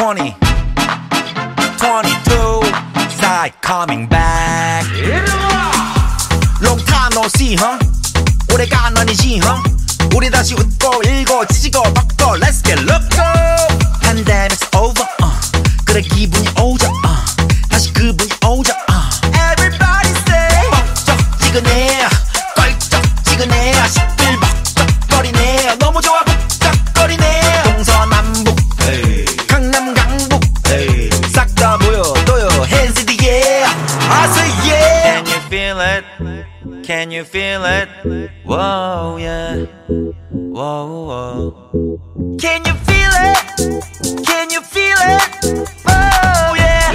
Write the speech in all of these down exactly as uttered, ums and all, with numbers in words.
twenty, twenty-two, side coming back. Long time no see, huh? 오래간 아니지, huh? 우리 다시 웃고 일고 지지고 벅고 Let's get loco. Pandemic's over, uh. 그래 기분이 오죠, uh. 다시 그분이 오죠, uh. Everybody say 벅적지근해 껄쩍지근해 시끌벅적거리네 너무 좋아 북적거리네 동서남북 hey. 강남 강북 hey. 싹 다 보여도요 Hands in the air I say yeah. Can you feel it? Can you feel it? Whoa yeah. Whoa whoa. Can you feel it? Can you feel it? Oh yeah.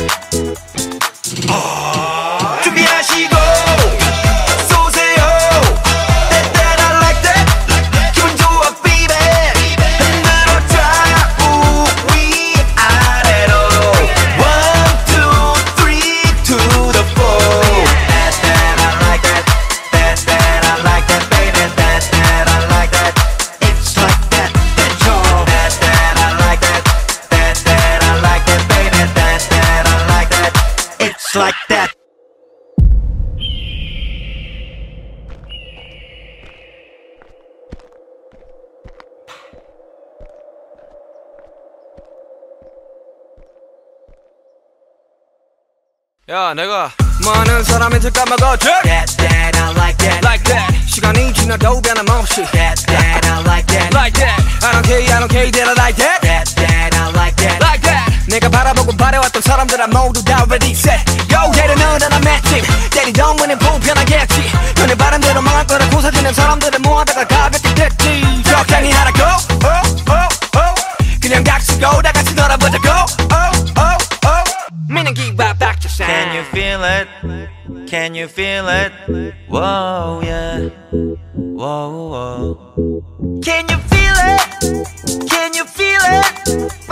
아~ 준비하시고 쏘세요. That that I like that. 기분 좋아 baby. 흔들어 좌우 위아래로. One two three to the four. That that I like that. That that I like that baby. That that I like that. It's like that. That's all. That that I like that. That that I like that baby. That that I like that. It's like that. 야 내가 많은 사람인지 까먹었지 That that I like that. Like that 시간이 지나도 변함없이 That that I like that. Like that I don't care I don't care that I like that That that I like that. Like that 내가 바라보고 바래왔던 사람들은 모두 다 ready set Go 때리는 나라 matching 때리던 문은 불편하겠지 너네 바람대로 망할 거라 고사지는 사람들은 모아다가 가볍게 됐지 적당히 하라고 oh, oh, oh. 그냥 닥치고 다 같이 놀아보자고 oh, oh, oh. meaning give up back to sound Can you feel it? Can you feel it? Whoa yeah. Whoa whoa. Can you feel it? Can you feel it?